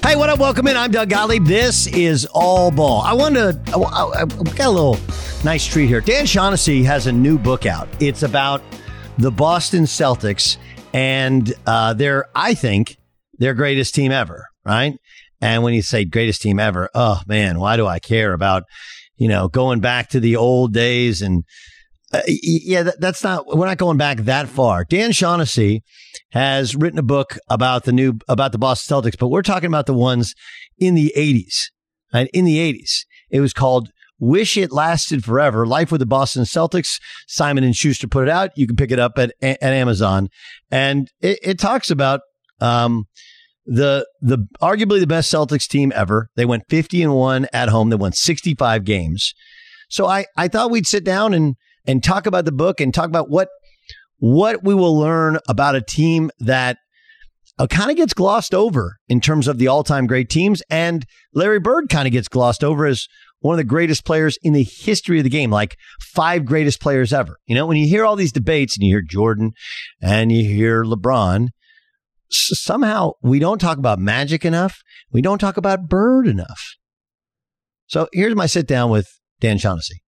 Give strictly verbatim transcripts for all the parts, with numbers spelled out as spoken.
Hey, what up? Welcome in. I'm Doug Gottlieb. This is All Ball. I wanted to, I, I, I got a little nice treat here. Dan Shaughnessy has a new book out. It's about the Boston Celtics and uh, their, I think, their greatest team ever, right? And when you say greatest team ever, oh man, why do I care about, you know, going back to the old days? And uh, yeah, that, that's not, we're not going back that far. Dan Shaughnessy has written a book about the new, about the Boston Celtics, but we're talking about the ones in the eighties. And in the eighties, it was called Wish It Lasted Forever, Life with the Boston Celtics. Simon and Schuster put it out. You can pick it up at, at Amazon. And it, it talks about um, the the arguably the best Celtics team ever. They went fifty and one at home. They won sixty-five games. So I, I thought we'd sit down and and talk about the book and talk about what what we will learn about a team that uh, kind of gets glossed over in terms of the all-time great teams. And Larry Bird kind of gets glossed over as one of the greatest players in the history of the game, like five greatest players ever. You know, when you hear all these debates and you hear Jordan and you hear LeBron, s- somehow we don't talk about Magic enough. We don't talk about Bird enough. So here's my sit down with Dan Shaughnessy.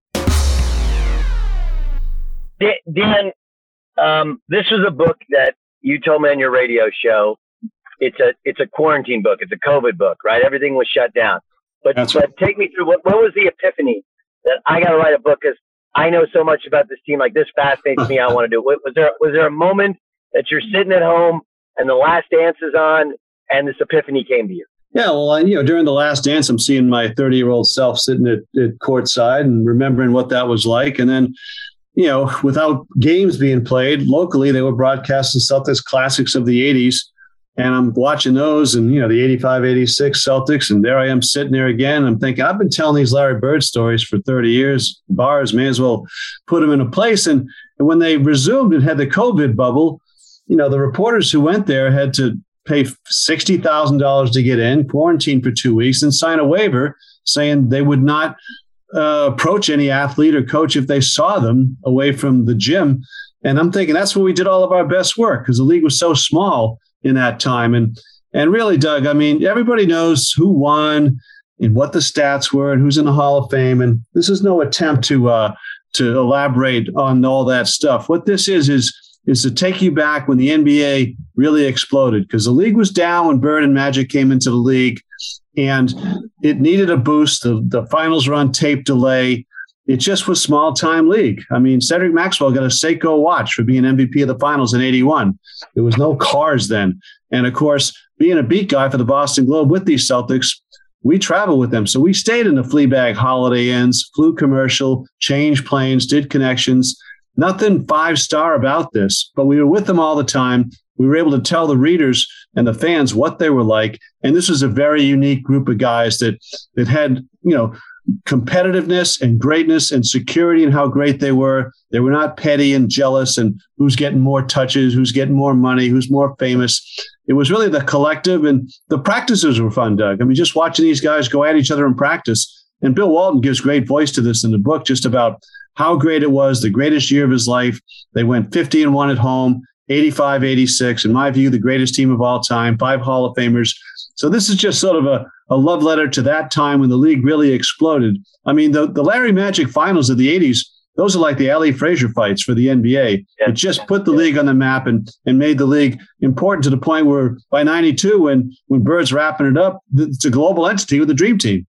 Dan, um, this was a book that you told me on your radio show. It's a it's a quarantine book. It's a COVID book, right? Everything was shut down. But, but right. Take me through, what, what was the epiphany that I got to write a book because I know so much about this team. Like, this fascinates me. I want to do it. Was there, was there a moment that you're sitting at home and The Last Dance is on and this epiphany came to you? Yeah, well, I, you know, during The Last Dance, I'm seeing my thirty-year-old self sitting at, at courtside and remembering what that was like. And then, you know, without games being played locally, they were broadcasting Celtics classics of the eighties. And I'm watching those and, you know, the eighty-five eighty-six Celtics. And there I am sitting there again. I'm thinking, I've been telling these Larry Bird stories for thirty years. Bars may as well put them in a place. And, and when they resumed and had the COVID bubble, you know, the reporters who went there had to pay sixty thousand dollars to get in, quarantine for two weeks, and sign a waiver saying they would not uh, approach any athlete or coach if they saw them away from the gym. And I'm thinking that's where we did all of our best work because the league was so small in that time. And and really, Doug, I mean, everybody knows who won and what the stats were and who's in the Hall of Fame. And this is no attempt to uh, to elaborate on all that stuff. What this is, is, is to take you back when the N B A really exploded, because the league was down when Bird and Magic came into the league and it needed a boost. The, the finals were on tape delay. It just was small-time league. I mean, Cedric Maxwell got a Seiko watch for being M V P of the finals in eighty-one. There was no cars then. And, of course, being a beat guy for the Boston Globe with these Celtics, we traveled with them. So we stayed in the Fleabag Holiday Inns, flew commercial, changed planes, did connections. Nothing five-star about this, but we were with them all the time. We were able to tell the readers and the fans what they were like. And this was a very unique group of guys that that had, you know, competitiveness and greatness and security and how great they were. They were not petty and jealous and who's getting more touches, who's getting more money, who's more famous. It was really the collective, and the practices were fun, Doug. I mean, just watching these guys go at each other in practice. And Bill Walton gives great voice to this in the book, just about how great it was, the greatest year of his life. They went fifty and one at home, eighty-five eighty-six. In my view, the greatest team of all time, five Hall of Famers. So this is just sort of a, a love letter to that time when the league really exploded. I mean, the, the Larry Magic finals of the eighties, those are like the Ali Frazier fights for the N B A. Yeah. It just put the league on the map and, and made the league important to the point where by ninety-two, when, when Bird's wrapping it up, it's a global entity with the Dream Team.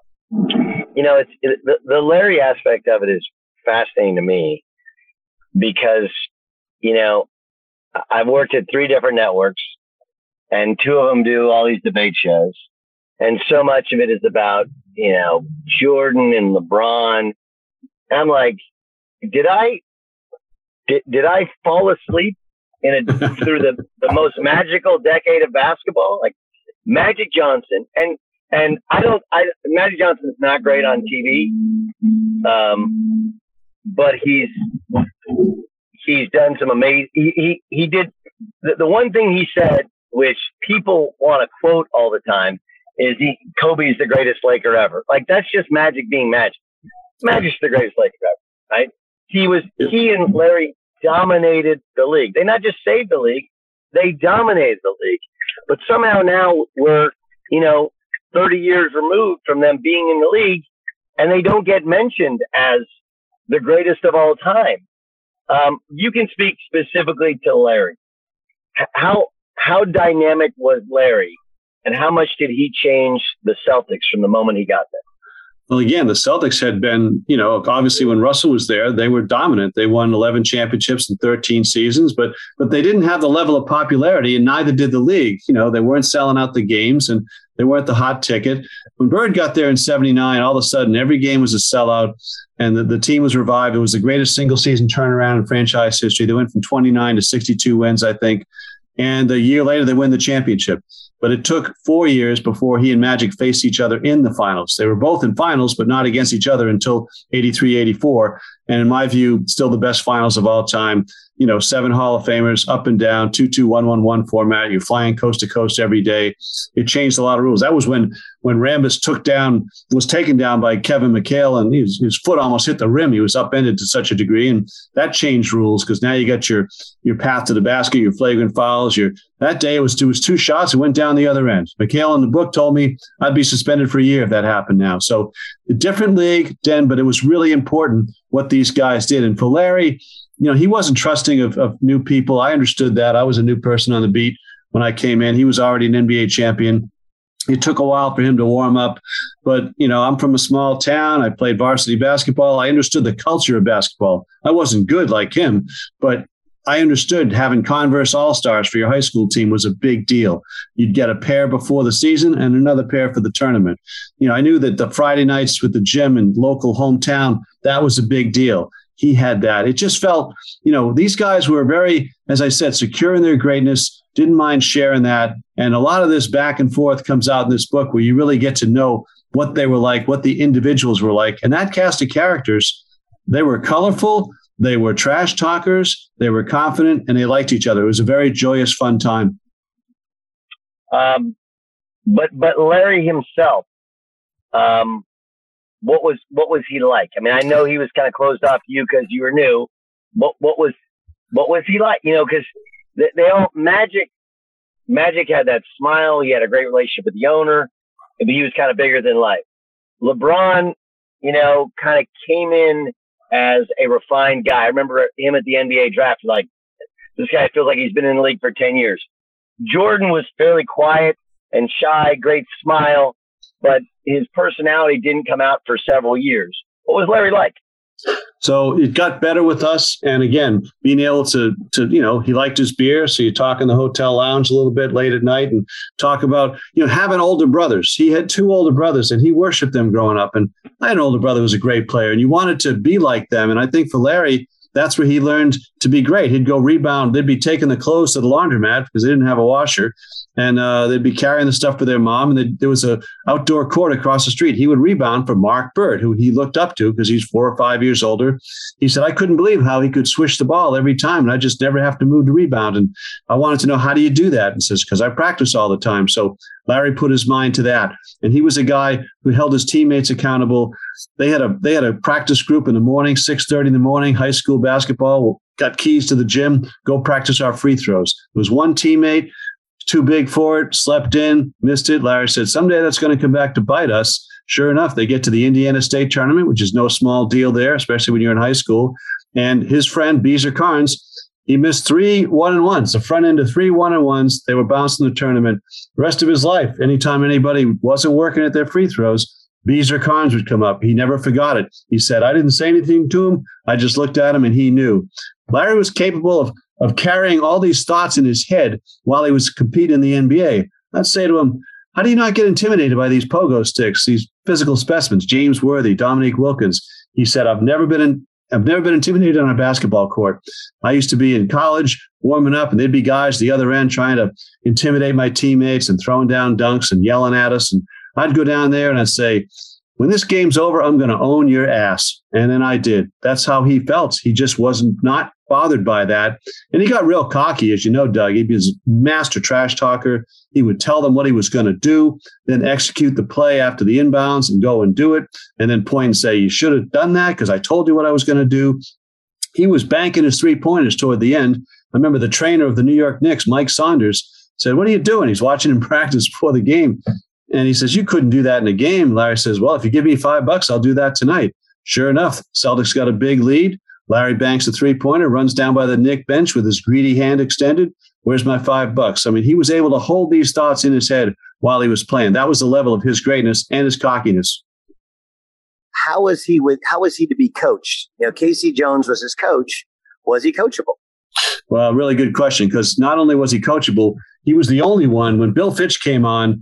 You know, it's it, the, the Larry aspect of it is fascinating to me because, you know, I've worked at three different networks and two of them do all these debate shows. And so much of it is about, you know, Jordan and LeBron. And I'm like, did I, did, did I fall asleep in a, through the, the most magical decade of basketball? Like Magic Johnson. And, and I don't, I, Magic Johnson's not great on T V. Um, but he's, he's done some amazing, he, he, he did the, the one thing he said, which people want to quote all the time, is he, Kobe's the greatest Laker ever. Like, that's just Magic being Magic. Magic's the greatest Laker ever, right? He was, he and Larry dominated the league. They not just saved the league, they dominated the league. But somehow now we're, you know, thirty years removed from them being in the league, and they don't get mentioned as the greatest of all time. Um, you can speak specifically to Larry. How how dynamic was Larry, and how much did he change the Celtics from the moment he got there? Well, again, the Celtics had been, you know, obviously when Russell was there, they were dominant. They won eleven championships in thirteen seasons, but but they didn't have the level of popularity, and neither did the league. You know, they weren't selling out the games, and they weren't the hot ticket. When Bird got there in seventy-nine, all of a sudden, every game was a sellout, and the, the team was revived. It was the greatest single-season turnaround in franchise history. They went from twenty-nine to sixty-two wins, I think, and a year later, they win the championship. But it took four years before he and Magic faced each other in the finals. They were both in finals, but not against each other until eighty-three eighty-four. And in my view, still the best finals of all time. You know, seven Hall of Famers, up and down, two two one one one format. You're flying coast to coast every day. It changed a lot of rules. That was when when Rambis took down, was taken down by Kevin McHale, and his, his foot almost hit the rim. He was upended to such a degree, and that changed rules because now you got your your path to the basket, your flagrant fouls. Your that day it was, it was two shots. It went down the other end. McHale in the book told me I'd be suspended for a year if that happened now. So a different league, Den, but it was really important what these guys did. And for Larry, you know, he wasn't trusting of, of new people. I understood that. I was a new person on the beat when I came in. He was already an N B A champion. It took a while for him to warm up. But, you know, I'm from a small town. I played varsity basketball. I understood the culture of basketball. I wasn't good like him, but I understood having Converse All-Stars for your high school team was a big deal. You'd get a pair before the season and another pair for the tournament. You know, I knew that the Friday nights with the gym and local hometown, that was a big deal. He had that. It just felt, you know, these guys were very, as I said, secure in their greatness, didn't mind sharing that. And a lot of this back and forth comes out in this book where you really get to know what they were like, what the individuals were like. And that cast of characters, they were colorful, they were trash talkers, they were confident, and they liked each other. It was a very joyous, fun time. Um, but but Larry himself, um, what was what was he like? I mean, I know he was kind of closed off to you because you were new. What what was what was he like? You know, because they, they all Magic Magic had that smile. He had a great relationship with the owner, but he was kind of bigger than life. LeBron, you know, kind of came in as a refined guy. I remember him at the N B A draft, like, this guy feels like he's been in the league for ten years. Jordan was fairly quiet and shy, great smile, but his personality didn't come out for several years. What was Larry like? So it got better with us. And again, being able to, to, you know, he liked his beer. So you talk in the hotel lounge a little bit late at night and talk about, you know, having older brothers. He had two older brothers and he worshiped them growing up. And I had an older brother who was a great player and you wanted to be like them. And I think for Larry, that's where he learned to be great. He'd go rebound. They'd be taking the clothes to the laundromat because they didn't have a washer. And uh, they'd be carrying the stuff for their mom. And there was a outdoor court across the street. He would rebound for Mark Bird, who he looked up to because he's four or five years older. He said, I couldn't believe how he could swish the ball every time. And I just never have to move to rebound. And I wanted to know, how do you do that? And says, because I practice all the time. So Larry put his mind to that. And he was a guy who held his teammates accountable. They had a they had a practice group in the morning, six thirty in the morning, high school basketball, got keys to the gym, go practice our free throws. There was one teammate, too big for it, slept in, missed it. Larry said, someday that's going to come back to bite us. Sure enough, they get to the Indiana State tournament, which is no small deal there, especially when you're in high school. And his friend, Beezer Carnes, he missed three one-and-ones, the front end of three one-and-ones. They were bounced in the tournament. The rest of his life, anytime anybody wasn't working at their free throws, Beezer Carnes would come up. He never forgot it. He said, I didn't say anything to him. I just looked at him and he knew. Larry was capable of, of carrying all these thoughts in his head while he was competing in the N B A. I'd say to him, how do you not get intimidated by these pogo sticks, these physical specimens, James Worthy, Dominique Wilkins? He said, I've never been in, I've never been intimidated on a basketball court. I used to be in college warming up and there'd be guys at the other end trying to intimidate my teammates and throwing down dunks and yelling at us. And I'd go down there and I'd say, when this game's over, I'm going to own your ass. And then I did. That's how he felt. He just wasn't not bothered by that. And he got real cocky, as you know, Doug. He was a master trash talker. He would tell them what he was going to do, then execute the play after the inbounds and go and do it, and then point and say, you should have done that because I told you what I was going to do. He was banking his three-pointers toward the end. I remember the trainer of the New York Knicks, Mike Saunders, said, what are you doing? He's watching him practice before the game. And he says, you couldn't do that in a game. Larry says, well, if you give me five bucks, I'll do that tonight. Sure enough, Celtics got a big lead. Larry banks a three-pointer, runs down by the Knick bench with his greedy hand extended. Where's my five bucks? I mean, he was able to hold these thoughts in his head while he was playing. That was the level of his greatness and his cockiness. How was he with? How was he to be coached? You know, K C Jones was his coach. Was he coachable? Well, really good question, because not only was he coachable, he was the only one. When Bill Fitch came on,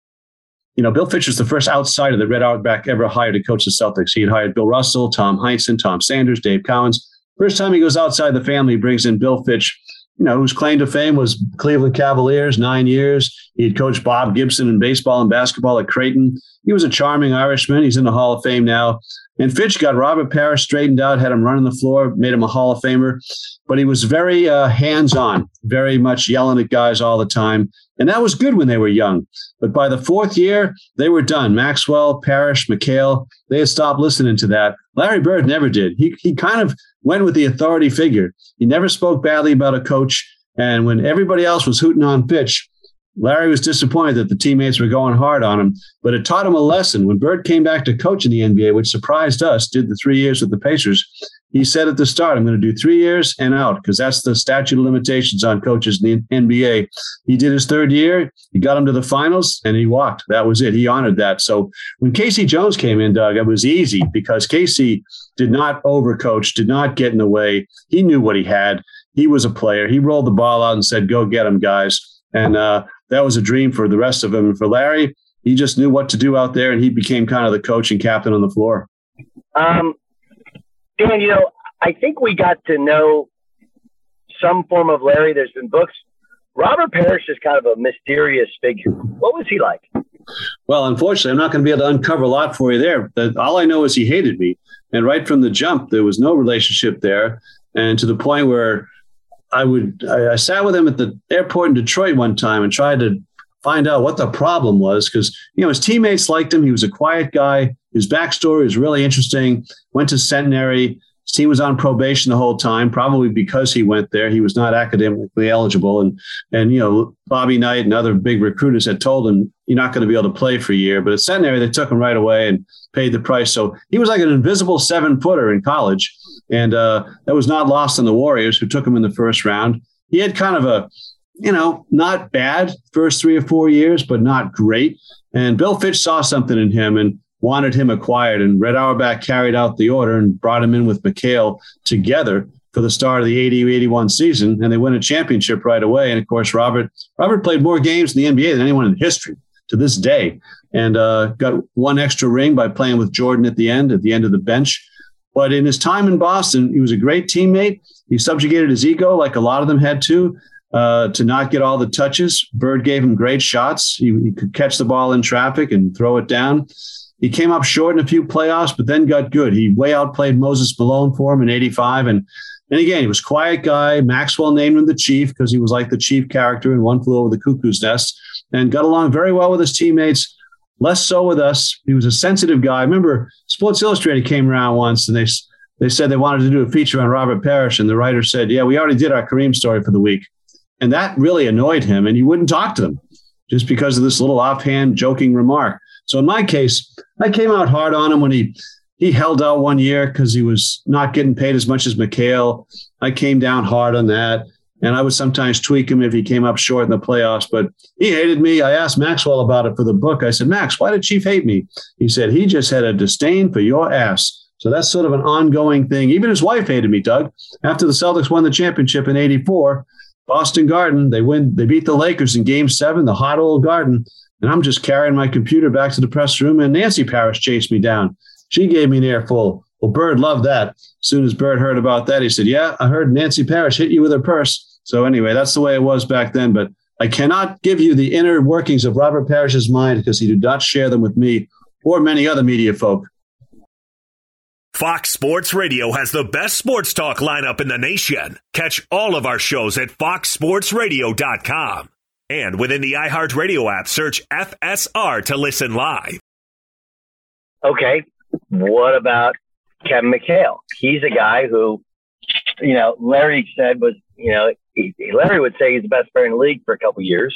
you know, Bill Fitch was the first outsider that Red Auerbach ever hired to coach the Celtics. He had hired Bill Russell, Tom Heinsohn, Tom Sanders, Dave Cowens. First time he goes outside the family, he brings in Bill Fitch, you know, whose claim to fame was Cleveland Cavaliers, nine years. He had coached Bob Gibson in baseball and basketball at Creighton. He was a charming Irishman. He's in the Hall of Fame now. And Fitch got Robert Parrish straightened out, had him running the floor, made him a Hall of Famer. But he was very uh, hands-on, very much yelling at guys all the time. And that was good when they were young. But by the fourth year, they were done. Maxwell, Parrish, McHale, they had stopped listening to that. Larry Bird never did. He he kind of went with the authority figure. He never spoke badly about a coach. And when everybody else was hooting on Fitch, Larry was disappointed that the teammates were going hard on him, but it taught him a lesson. When Bird came back to coach in the N B A, which surprised us, did the three years with the Pacers, he said at the start, I'm going to do three years and out, because that's the statute of limitations on coaches in the N B A. He did his third year. He got him to the finals, and he walked. That was it. He honored that. So when K C Jones came in, Doug, it was easy because K C did not overcoach, did not get in the way. He knew what he had. He was a player. He rolled the ball out and said, go get him, guys. And uh, that was a dream for the rest of them. And for Larry, he just knew what to do out there, and he became kind of the coach and captain on the floor. Um, Dan, you know, I think we got to know some form of Larry. There's been books. Robert Parrish is kind of a mysterious figure. What was he like? Well, unfortunately, I'm not going to be able to uncover a lot for you there. But all I know is he hated me. And right from the jump, there was no relationship there. And to the point where I would, I, I sat with him at the airport in Detroit one time and tried to find out what the problem was, because, you know, his teammates liked him. He was a quiet guy. His backstory was really interesting. Went to Centenary. His team was on probation the whole time, probably because he went there. He was not academically eligible. And, and you know, Bobby Knight and other big recruiters had told him, you're not going to be able to play for a year. But at Centenary, they took him right away and paid the price. So he was like an invisible seven-footer in college. And uh, that was not lost on the Warriors, who took him in the first round. He had kind of a, you know, not bad first three or four years, but not great. And Bill Fitch saw something in him and wanted him acquired. And Red Auerbach carried out the order and brought him in with McHale together for the start of the eighty eighty-one season. And they win a championship right away. And, of course, Robert Robert played more games in the N B A than anyone in history to this day, and uh, got one extra ring by playing with Jordan at the end, at the end of the bench. But in his time in Boston, he was a great teammate. He subjugated his ego, like a lot of them had to, uh, to not get all the touches. Bird gave him great shots. He, he could catch the ball in traffic and throw it down. He came up short in a few playoffs, but then got good. He way outplayed Moses Malone for him in eighty-five. And, and again, he was a quiet guy. Maxwell named him the Chief because he was like the chief character in One Flew Over the Cuckoo's Nest, and got along very well with his teammates. Less so with us. He was a sensitive guy. I remember Sports Illustrated came around once, and they they said they wanted to do a feature on Robert Parrish, and the writer said, yeah, we already did our Kareem story for the week. And that really annoyed him, and he wouldn't talk to them just because of this little offhand joking remark. So in my case, I came out hard on him when he he held out one year because he was not getting paid as much as McHale. I came down hard on that. And I would sometimes tweak him if he came up short in the playoffs, but he hated me. I asked Maxwell about it for the book. I said, Max, why did Chief hate me? He said, he just had a disdain for your ass. So that's sort of an ongoing thing. Even his wife hated me, Doug. After the Celtics won the championship in eighty-four, Boston Garden, they win. They beat the Lakers in game seven, the hot old Garden. And I'm just carrying my computer back to the press room, and Nancy Parrish chased me down. She gave me an earful. Well, Bird loved that. As soon as Bird heard about that, he said, yeah, I heard Nancy Parrish hit you with her purse. So anyway, that's the way it was back then. But I cannot give you the inner workings of Robert Parrish's mind because he did not share them with me or many other media folk. Fox Sports Radio has the best sports talk lineup in the nation. Catch all of our shows at fox sports radio dot com. And within the iHeartRadio app, search F S R to listen live. Okay, what about Kevin McHale? He's a guy who you know, Larry said was, you know, he, Larry would say he's the best player in the league for a couple of years.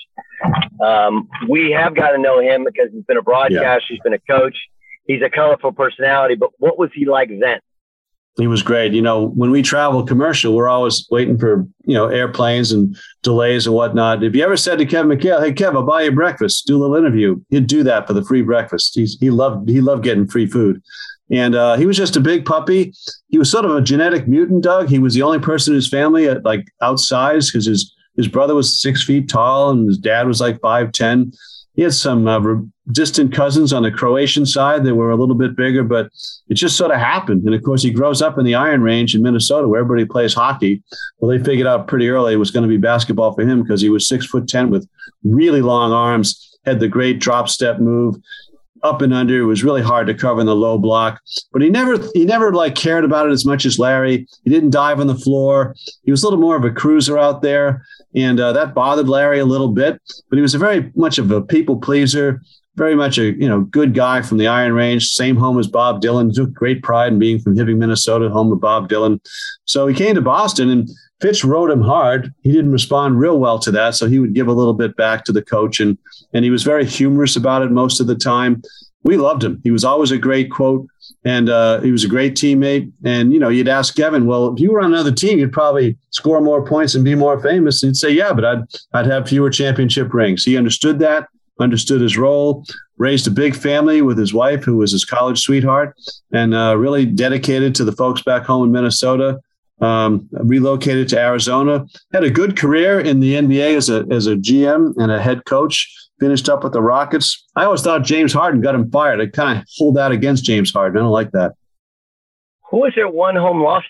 Um, we have got to know him because he's been a broadcaster, yeah. he's been a coach, he's a colorful personality. But what was he like then? He was great. You know, when we travel commercial, we're always waiting for, you know, airplanes and delays and whatnot. If you ever said to Kevin McHale, hey, Kev, I'll buy you breakfast, do a little interview, he'd do that for the free breakfast. He's, he loved he loved getting free food. And uh, he was just a big puppy. He was sort of a genetic mutant, Doug. He was the only person in his family at, like outsized because his, his brother was six feet tall and his dad was like five ten. He had some uh, re- distant cousins on the Croatian side that were a little bit bigger, but it just sort of happened. And of course, he grows up in the Iron Range in Minnesota where everybody plays hockey. Well, they figured out pretty early it was going to be basketball for him because he was six foot ten with really long arms, had the great drop step move. Up and under. It was really hard to cover in the low block, but he never, he never like cared about it as much as Larry. He didn't dive on the floor. He was a little more of a cruiser out there. And uh, that bothered Larry a little bit, but he was a very much of a people pleaser, very much a, you know, good guy from the Iron Range, same home as Bob Dylan, took great pride in being from Hibbing, Minnesota, home of Bob Dylan. So he came to Boston and Fitch rode him hard. He didn't respond real well to that. So he would give a little bit back to the coach and, and he was very humorous about it most of the time. We loved him. He was always a great quote and uh, he was a great teammate. And, you know, you'd ask Kevin, well, if you were on another team, you'd probably score more points and be more famous. And he'd say, yeah, but I'd, I'd have fewer championship rings. He understood that, understood his role, raised a big family with his wife, who was his college sweetheart, and uh, really dedicated to the folks back home in Minnesota. Um, relocated to Arizona, had a good career in the N B A as a as a G M and a head coach, finished up with the Rockets. I always thought James Harden got him fired. I kind of hold out against James Harden. I don't like that. Who was their one home loss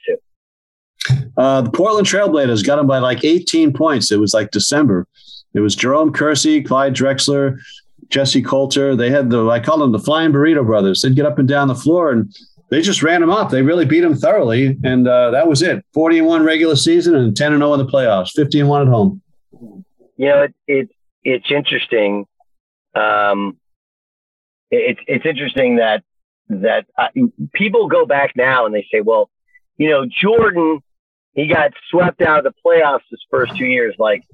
to? Uh, the Portland Trailblazers got him by like eighteen points. It was like December. It was Jerome Kersey, Clyde Drexler, Jesse Coulter. They had the, I call them the Flying Burrito Brothers. They'd get up and down the floor and they just ran him off. They really beat him thoroughly. And uh, that was it. forty and one regular season and ten and oh in the playoffs, fifty and one at home. You know, it, it, it's interesting. Um, it, it's interesting that, that uh, people go back now and they say, well, you know, Jordan, he got swept out of the playoffs his first two years. Like,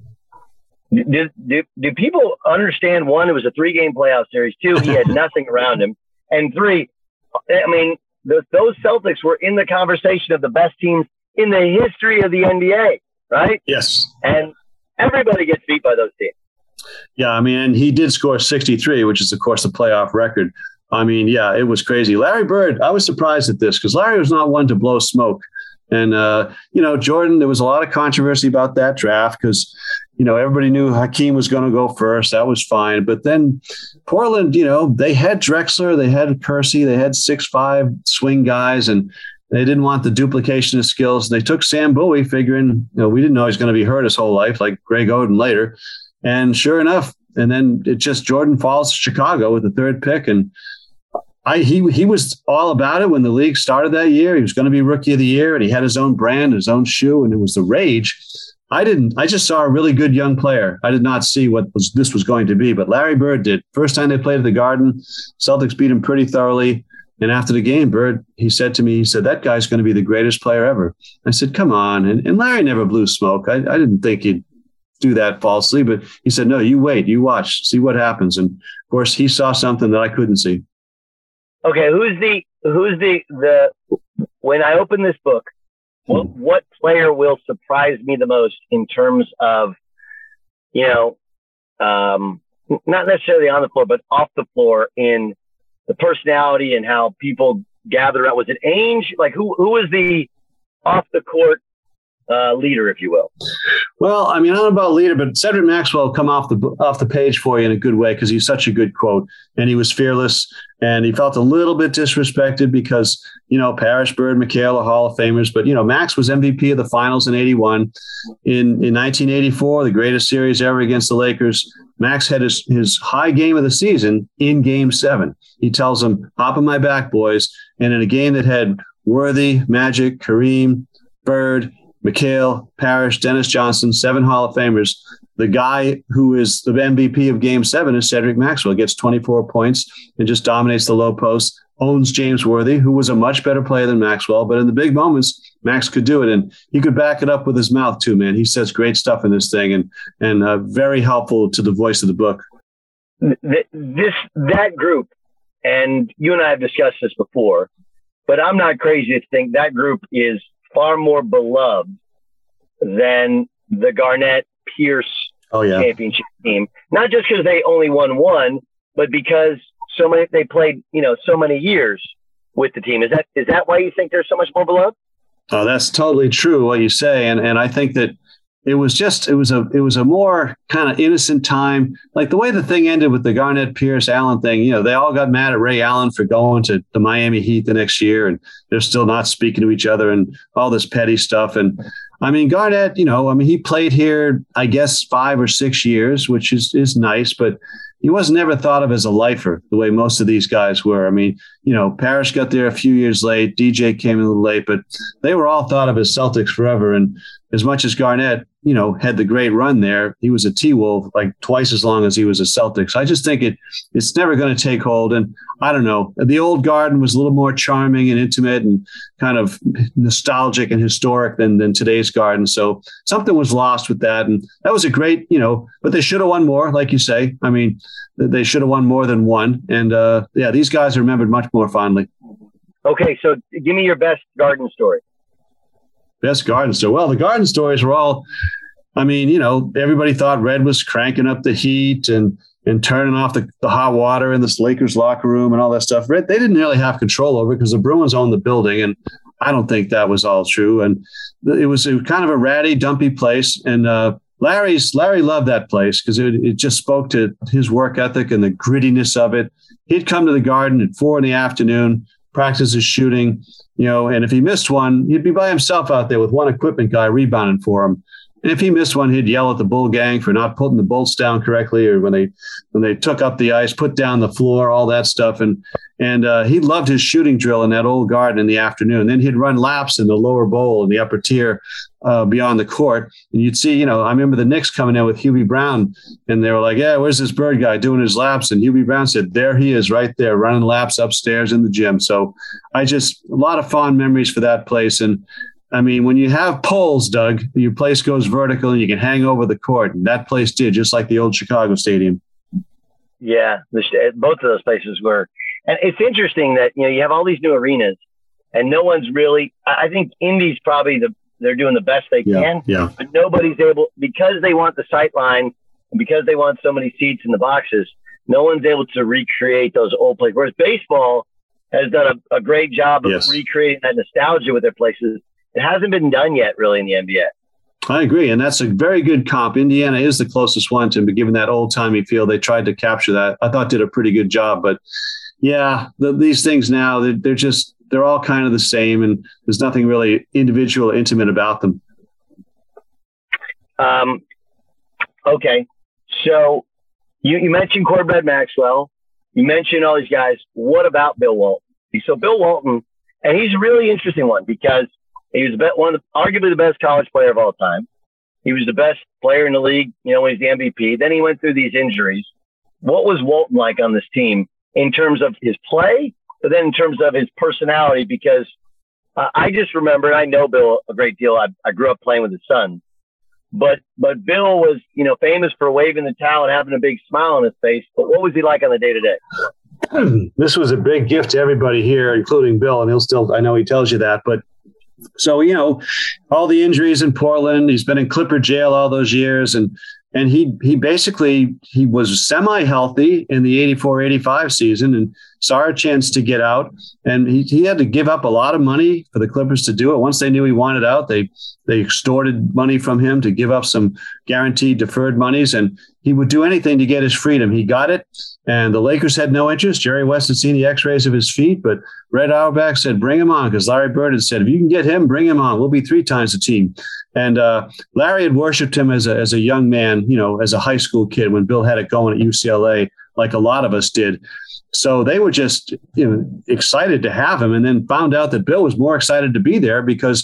do, do, do people understand, one, it was a three-game playoff series. Two, he had nothing around him. And three, I mean, The, those Celtics were in the conversation of the best teams in the history of the N B A, right? Yes. And everybody gets beat by those teams. Yeah, I mean, and he did score sixty-three, which is, of course, the playoff record. I mean, yeah, it was crazy. Larry Bird, I was surprised at this because Larry was not one to blow smoke. And, uh, you know, Jordan, there was a lot of controversy about that draft because, you know, everybody knew Hakeem was going to go first. That was fine. But then Portland, you know, they had Drexler, they had Kersey, they had six five swing guys, and they didn't want the duplication of skills. They took Sam Bowie, figuring, you know, we didn't know he was going to be hurt his whole life, like Greg Oden later. And sure enough, and then it just Jordan falls to Chicago with the third pick. And I, he he was all about it when the league started that year. He was going to be rookie of the year, and he had his own brand, his own shoe, and it was the rage. I didn't. I just saw a really good young player. I did not see what was, this was going to be, but Larry Bird did. First time they played at the Garden, Celtics beat him pretty thoroughly. And after the game, Bird, he said to me, he said, that guy's going to be the greatest player ever. I said, come on. And, and Larry never blew smoke. I, I didn't think he'd do that falsely, but he said, no, you wait, you watch, see what happens. And of course, he saw something that I couldn't see. Okay, who's the who's the the when I open this book, what what player will surprise me the most in terms of, you know, um, not necessarily on the floor, but off the floor in the personality and how people gather around? Was it Ainge? Like who who was the off the court uh, leader, if you will? Well, I mean, I don't know about leader, but Cedric Maxwell will come off the off the page for you in a good way because he's such a good quote, and he was fearless, and he felt a little bit disrespected because, you know, Parrish, Bird, McHale are Hall of Famers, but, you know, Max was M V P of the finals in eighty-one. In in nineteen eighty-four, the greatest series ever against the Lakers, Max had his, his high game of the season in game seven. He tells them, hop on my back, boys. And in a game that had Worthy, Magic, Kareem, Bird, McHale, Parrish, Dennis Johnson, seven Hall of Famers, the guy who is the M V P of game seven is Cedric Maxwell. Gets twenty-four points and just dominates the low post. owns James Worthy, who was a much better player than Maxwell. But in the big moments, Max could do it. And he could back it up with his mouth too, man. He says great stuff in this thing and, and uh, very helpful to the voice of the book. This, that group, and you and I have discussed this before, but I'm not crazy to think that group is far more beloved than the Garnett Pierce oh, yeah. championship team. Not just because they only won one, but because so many they played, you know, so many years with the team. Is that is that why you think they're so much more beloved? Oh, that's totally true what you say, and and I think that it was just it was a it was a more kind of innocent time, like the way the thing ended with the Garnett Pierce Allen thing. You know, they all got mad at Ray Allen for going to the Miami Heat the next year, and they're still not speaking to each other, and all this petty stuff. And I mean, Garnett, you know, I mean, he played here, I guess, five or six years, which is is nice, but he was never thought of as a lifer the way most of these guys were. I mean, you know, Parrish got there a few years late. D J came in a little late, but they were all thought of as Celtics forever. And as much as Garnett, you know, had the great run there, he was a T-Wolf like twice as long as he was a Celtic. So I just think it it's never going to take hold. And I don't know, the old Garden was a little more charming and intimate and kind of nostalgic and historic than, than today's Garden. So something was lost with that. And that was a great, you know, but they should have won more, like you say. I mean, they should have won more than one. And uh, yeah, these guys are remembered much more fondly. Okay, so give me your best Garden story. Best Garden story. Well, the Garden stories were all, I mean, you know, everybody thought Red was cranking up the heat and and turning off the, the hot water in this Lakers locker room and all that stuff. Red, they didn't really have control over it because the Bruins owned the building. And I don't think that was all true. And it was, it was kind of a ratty, dumpy place. And uh, Larry's Larry loved that place because it, it just spoke to his work ethic and the grittiness of it. He'd come to the Garden at four in the afternoon, practice his shooting, you know, and if he missed one, he'd be by himself out there with one equipment guy rebounding for him. And if he missed one, he'd yell at the Bull gang for not putting the bolts down correctly, or when they when they took up the ice, put down the floor, all that stuff. And and uh, he loved his shooting drill in that old Garden in the afternoon. Then he'd run laps in the lower bowl in the upper tier uh, beyond the court. And you'd see, you know, I remember the Knicks coming in with Hubie Brown, and they were like, yeah, where's this Bird guy doing his laps? And Hubie Brown said, there he is right there running laps upstairs in the gym. So I just, a lot of fond memories for that place. And I mean, when you have poles, Doug, your place goes vertical and you can hang over the court. And that place did, just like the old Chicago Stadium. Yeah, the, both of those places were. And it's interesting that, you know, you have all these new arenas and no one's really, I think Indy's probably the, they're doing the best they yeah, can. Yeah. But nobody's able, because they want the sight line and because they want so many seats in the boxes, no one's able to recreate those old places. Whereas baseball has done a, a great job of yes. recreating that nostalgia with their places. It hasn't been done yet, really, in the N B A. I agree, and that's a very good comp. Indiana is the closest one to given that old-timey feel. They tried to capture that. I thought did a pretty good job, but yeah, the, these things now, they're, they're just, they're all kind of the same, and there's nothing really individual or intimate about them. Um. Okay, so you, you mentioned Corbett Maxwell. You mentioned all these guys. What about Bill Walton? So Bill Walton, and he's a really interesting one because he was one of the, arguably the best college player of all time. He was the best player in the league, you know, when he's the M V P. Then he went through these injuries. What was Walton like on this team in terms of his play, but then in terms of his personality? Because uh, I just remember, I know Bill a great deal. I, I grew up playing with his son. But but Bill was, you know, famous for waving the towel and having a big smile on his face. But what was he like on the day-to-day? This was a big gift to everybody here, including Bill, and he'll still, I know he tells you that, but so, you know, all the injuries in Portland, he's been in Clipper jail all those years. And, and he, he basically, he was semi-healthy in the eighty-four eighty-five season and saw a chance to get out. And he, he had to give up a lot of money for the Clippers to do it. Once they knew he wanted out, they, they extorted money from him to give up some guaranteed deferred monies. And he would do anything to get his freedom. He got it. And the Lakers had no interest. Jerry West had seen the x-rays of his feet, but Red Auerbach said, bring him on, because Larry Bird had said, if you can get him, bring him on. We'll be three times the team. And uh, Larry had worshipped him as a, as a young man, you know, as a high school kid when Bill had it going at U C L A, like a lot of us did. So they were just, you know, excited to have him, and then found out that Bill was more excited to be there because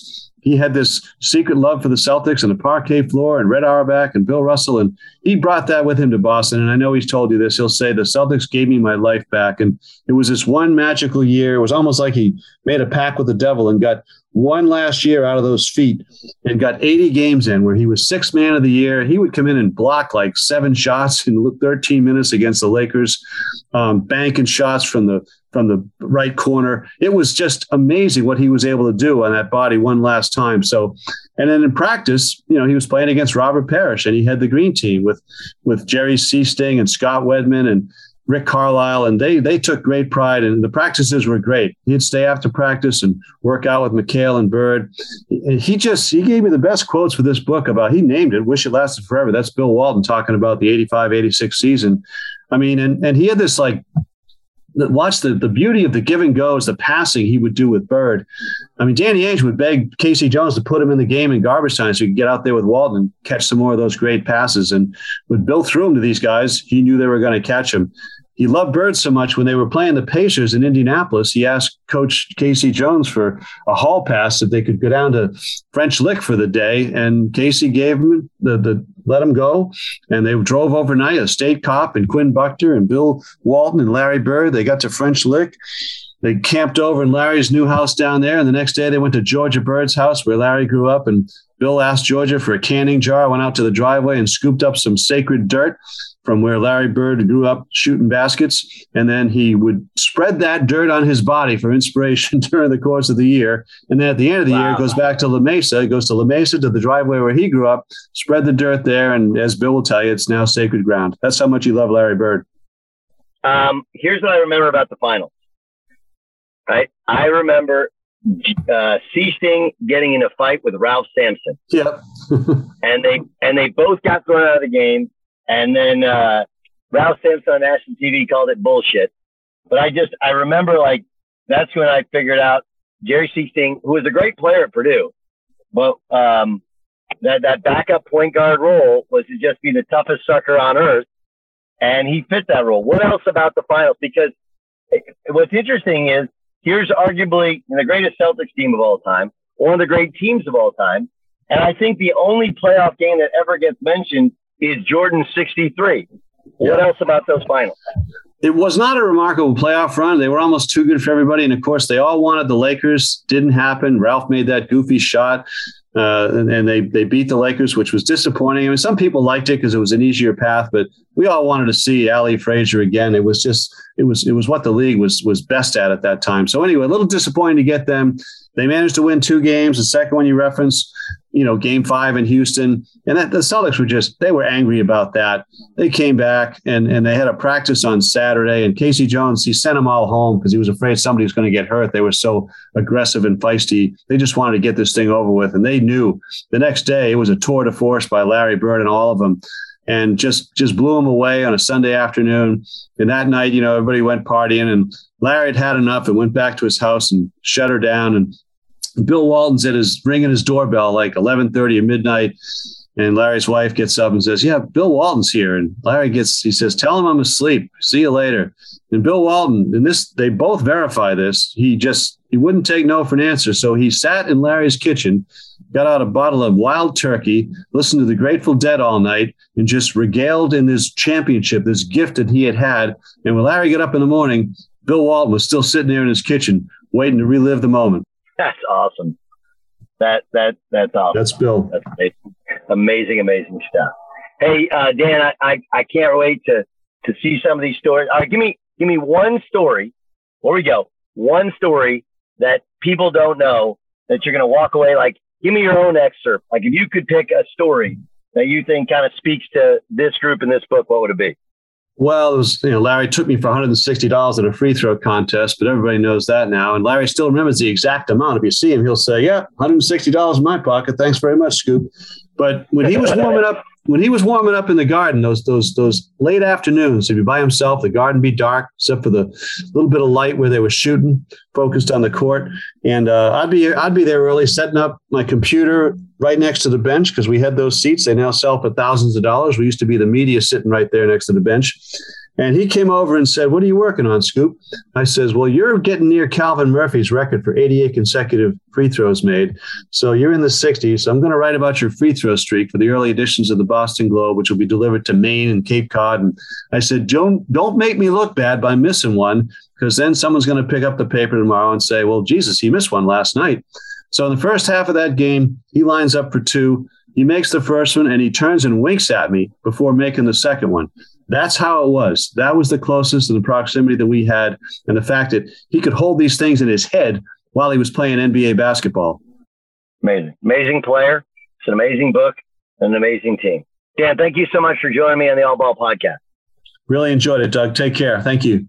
he had this secret love for the Celtics and the parquet floor and Red Auerbach and Bill Russell. And he brought that with him to Boston. And I know he's told you this. He'll say the Celtics gave me my life back. And it was this one magical year. It was almost like he made a pact with the devil and got one last year out of those feet and got eighty games in where he was sixth man of the year. He would come in and block like seven shots in thirteen minutes against the Lakers, um, banking shots from the from the right corner. It was just amazing what he was able to do on that body one last time. So, and then in practice, you know, he was playing against Robert Parrish, and he had the green team with with Jerry Seasting and Scott Wedman and Rick Carlisle, and they they took great pride, and the practices were great. He'd stay after practice and work out with McHale and Bird. He just he gave me the best quotes for this book about, he named it, Wish It Lasted Forever. That's Bill Walton talking about the eighty-five eighty-six season. I mean, and and he had this like, watch the, the beauty of the give and goes, the passing he would do with Bird. I mean, Danny Ainge would beg Casey Jones to put him in the game in garbage time so he could get out there with Walton and catch some more of those great passes. And when Bill threw him to these guys, he knew they were going to catch him. He loved Bird so much when they were playing the Pacers in Indianapolis, he asked Coach Casey Jones for a hall pass if they could go down to French Lick for the day. And Casey gave him the, the let him go. And they drove overnight, a state cop and Quinn Buckner and Bill Walton and Larry Bird. They got to French Lick. They camped over in Larry's new house down there. And the next day they went to Georgia Bird's house where Larry grew up. And Bill asked Georgia for a canning jar, went out to the driveway and scooped up some sacred dirt from where Larry Bird grew up shooting baskets. And then he would spread that dirt on his body for inspiration during the course of the year. And then at the end of the wow. year, it goes back to La Mesa. It goes to La Mesa, to the driveway where he grew up, spread the dirt there. And as Bill will tell you, it's now sacred ground. That's how much he loved Larry Bird. Um, here's what I remember about the finals. Right? I remember uh, Seasting getting in a fight with Ralph Sampson. Yep. and they and they both got thrown out of the game. And then uh, Ralph Sampson on national T V called it bullshit. But I just, I remember like, that's when I figured out Jerry Seasting, who was a great player at Purdue, but um, that, that backup point guard role was to just be the toughest sucker on earth. And he fit that role. What else about the finals? Because it, what's interesting is here's arguably the greatest Celtics team of all time, one of the great teams of all time. And I think the only playoff game that ever gets mentioned is Jordan sixty-three. What yeah. else about those finals? It was not a remarkable playoff run. They were almost too good for everybody. And, of course, they all wanted the Lakers. Didn't happen. Ralph made that goofy shot, uh, and, and they they beat the Lakers, which was disappointing. I mean, some people liked it because it was an easier path, but we all wanted to see Ali Frazier again. It was just it was it was what the league was was best at at that time. So, anyway, a little disappointing to get them. They managed to win two games. The second one you referenced, you know, game five in Houston. And that, the Celtics were just, they were angry about that. They came back and, and they had a practice on Saturday. And Casey Jones, he sent them all home because he was afraid somebody was going to get hurt. They were so aggressive and feisty. They just wanted to get this thing over with. And they knew the next day it was a tour de force by Larry Bird and all of them. And just, just blew them away on a Sunday afternoon. And that night, you know, everybody went partying and Larry had had enough and went back to his house and shut her down. And Bill Walton's at his ringing his doorbell like eleven thirty at midnight. And Larry's wife gets up and says, yeah, Bill Walton's here. And Larry gets, he says, tell him I'm asleep. See you later. And Bill Walton, and this, they both verify this. He just, he wouldn't take no for an answer. So he sat in Larry's kitchen, got out a bottle of wild turkey, listened to the Grateful Dead all night, and just regaled in this championship, this gift that he had had. And when Larry got up in the morning, Bill Walton was still sitting there in his kitchen, waiting to relive the moment. That's awesome. That that that's awesome. That's Bill. That's amazing, amazing, amazing stuff. Hey, uh, Dan, I, I I can't wait to to see some of these stories. All right, give me give me one story. Where we go? One story that people don't know that you're going to walk away like. Give me your own excerpt. Like if you could pick a story that you think kind of speaks to this group in this book, what would it be? Well, it was, you know, Larry took me for one hundred sixty dollars at a free throw contest, but everybody knows that now. And Larry still remembers the exact amount. If you see him, he'll say, yeah, one hundred sixty dollars in my pocket. Thanks very much, Scoop. But when he was warming up, when he was warming up in the garden, those those those late afternoons, he'd be by himself, the garden be dark, except for the little bit of light where they were shooting, focused on the court. And uh, I'd be I'd be there early, setting up my computer right next to the bench because we had those seats. They now sell for thousands of dollars. We used to be the media sitting right there next to the bench. And he came over and said, "What are you working on, Scoop?" I says, "Well, you're getting near Calvin Murphy's record for eighty-eight consecutive free throws made. So you're in the sixties. So I'm going to write about your free throw streak for the early editions of the Boston Globe, which will be delivered to Maine and Cape Cod." And I said, don't, don't make me look bad by missing one, because then someone's going to pick up the paper tomorrow and say, well, Jesus, he missed one last night. So in the first half of that game, he lines up for two. He makes the first one, and he turns and winks at me before making the second one. That's how it was. That was the closest to the proximity that we had, and the fact that he could hold these things in his head while he was playing N B A basketball. Amazing. Amazing player. It's an amazing book and an amazing team. Dan, thank you so much for joining me on the All Ball Podcast. Really enjoyed it, Doug. Take care. Thank you.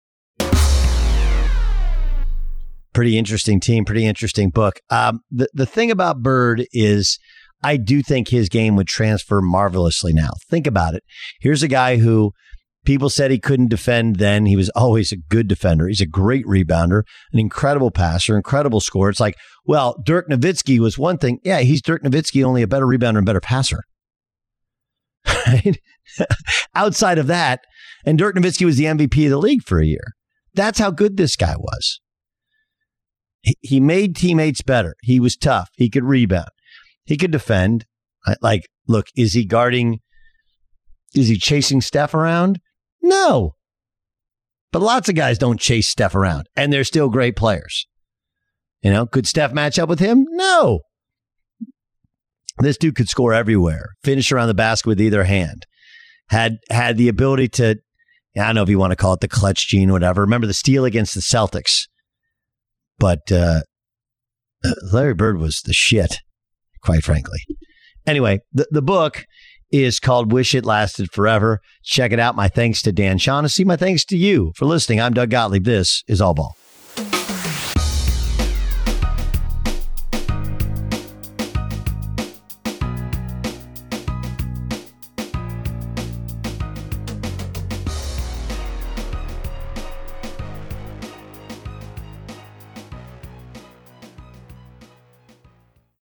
Pretty interesting team, pretty interesting book. Um, the, the thing about Bird is I do think his game would transfer marvelously now. Think about it. Here's a guy who people said he couldn't defend then. He was always a good defender. He's a great rebounder, an incredible passer, incredible scorer. It's like, well, Dirk Nowitzki was one thing. Yeah, he's Dirk Nowitzki, only a better rebounder and better passer. Right? Outside of that, and Dirk Nowitzki was the M V P of the league for a year. That's how good this guy was. He, he made teammates better. He was tough. He could rebound. He could defend. Like, look, is he guarding? Is he chasing Steph around? No. But lots of guys don't chase Steph around, and they're still great players. You know, could Steph match up with him? No. This dude could score everywhere, finish around the basket with either hand. Had had the ability to, I don't know if you want to call it the clutch gene or whatever. Remember the steal against the Celtics. But uh, Larry Bird was the shit, quite frankly. Anyway, the, the book is called Wish It Lasted Forever. Check it out. My thanks to Dan Shaughnessy. My thanks to you for listening. I'm Doug Gottlieb. This is All Ball.